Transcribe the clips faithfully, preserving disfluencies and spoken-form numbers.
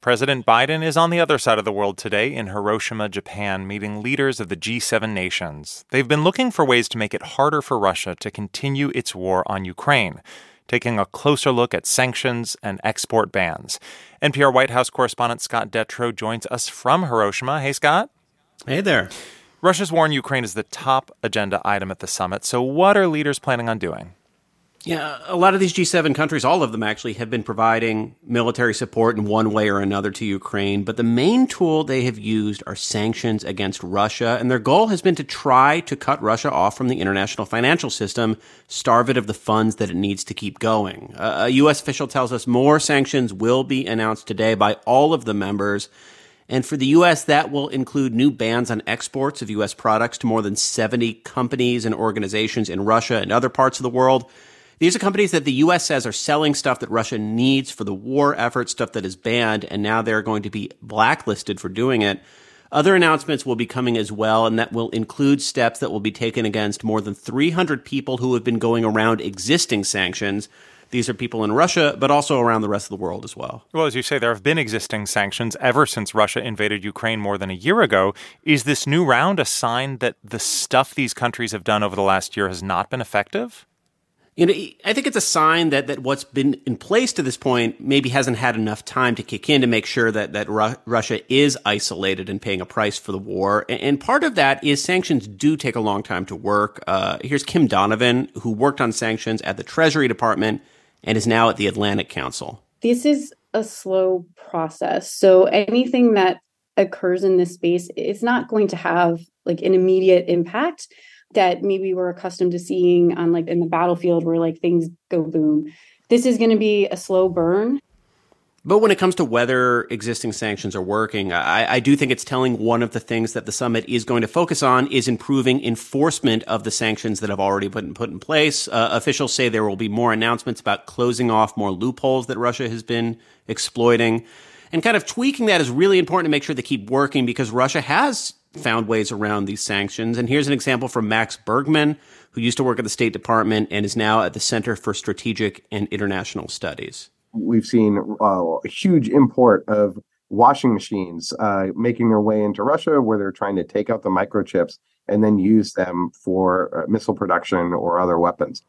President Biden is on the other side of the world today in Hiroshima, Japan, meeting leaders of the G seven nations. They've been looking for ways to make it harder for Russia to continue its war on Ukraine, taking a closer look at sanctions and export bans. N P R White House correspondent Scott Detrow joins us from Hiroshima. Hey, Scott. Hey there. Russia's war in Ukraine is the top agenda item at the summit. So what are leaders planning on doing? Yeah, a lot of these G seven countries, all of them actually, have been providing military support in one way or another to Ukraine. But the main tool they have used are sanctions against Russia. And their goal has been to try to cut Russia off from the international financial system, starve it of the funds that it needs to keep going. Uh, a U S official tells us more sanctions will be announced today by all of the members. And for the U S, that will include new bans on exports of U S products to more than seventy companies and organizations in Russia and other parts of the world. These are companies that the U S says are selling stuff that Russia needs for the war effort, stuff that is banned, and now they're going to be blacklisted for doing it. Other announcements will be coming as well, and that will include steps that will be taken against more than three hundred people who have been going around existing sanctions. These are people in Russia, but also around the rest of the world as well. Well, as you say, there have been existing sanctions ever since Russia invaded Ukraine more than a year ago. Is this new round a sign that the stuff these countries have done over the last year has not been effective? You know, I think it's a sign that, that what's been in place to this point maybe hasn't had enough time to kick in to make sure that, that Ru- Russia is isolated and paying a price for the war. And, and part of that is sanctions do take a long time to work. Uh, here's Kim Donovan, who worked on sanctions at the Treasury Department and is now at the Atlantic Council. This is a slow process. So anything that occurs in this space is not going to have like an immediate impact that maybe we're accustomed to seeing on like in the battlefield where like things go boom. This is going to be a slow burn. But when it comes to whether existing sanctions are working, I, I do think it's telling one of the things that the summit is going to focus on is improving enforcement of the sanctions that have already been put in place. Uh, officials say there will be more announcements about closing off more loopholes that Russia has been exploiting. And kind of tweaking that is really important to make sure they keep working because Russia has found ways around these sanctions. And here's an example from Max Bergman, who used to work at the State Department and is now at the Center for Strategic and International Studies. We've seen uh, a huge import of washing machines uh, making their way into Russia, where they're trying to take out the microchips and then use them for uh, missile production or other weapons.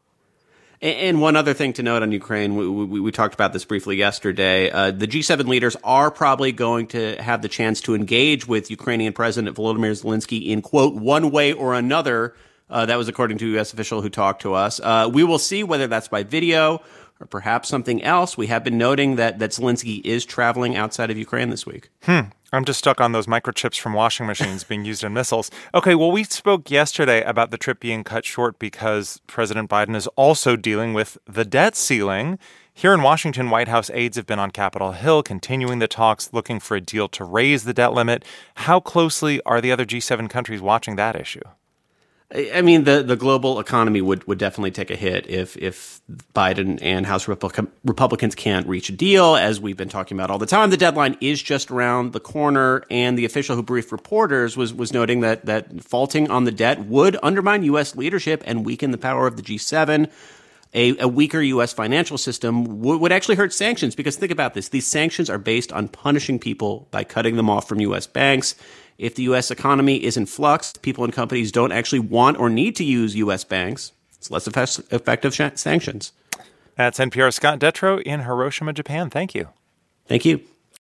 And one other thing to note on Ukraine, we, we, we talked about this briefly yesterday. Uh, the G seven leaders are probably going to have the chance to engage with Ukrainian President Volodymyr Zelensky in, quote, one way or another. Uh, that was according to a U S official who talked to us. Uh, we will see whether that's by video or perhaps something else. We have been noting that, that Zelensky is traveling outside of Ukraine this week. Hmm. I'm just stuck on those microchips from washing machines being used in missiles. Okay, well, we spoke yesterday about the trip being cut short because President Biden is also dealing with the debt ceiling. Here in Washington, White House aides have been on Capitol Hill continuing the talks, looking for a deal to raise the debt limit. How closely are the other G seven countries watching that issue? I mean, the, the global economy would, would definitely take a hit if if Biden and House Republic- Republicans can't reach a deal, as we've been talking about all the time. The deadline is just around the corner, and the official who briefed reporters was was noting that that faulting on the debt would undermine U S leadership and weaken the power of the G seven. A, a weaker U S financial system w- would actually hurt sanctions, because think about this. These sanctions are based on punishing people by cutting them off from U S banks. If the U S economy is in flux, people and companies don't actually want or need to use U S banks, it's less effect- effective sh- sanctions. That's N P R's Scott Detrow in Hiroshima, Japan. Thank you. Thank you.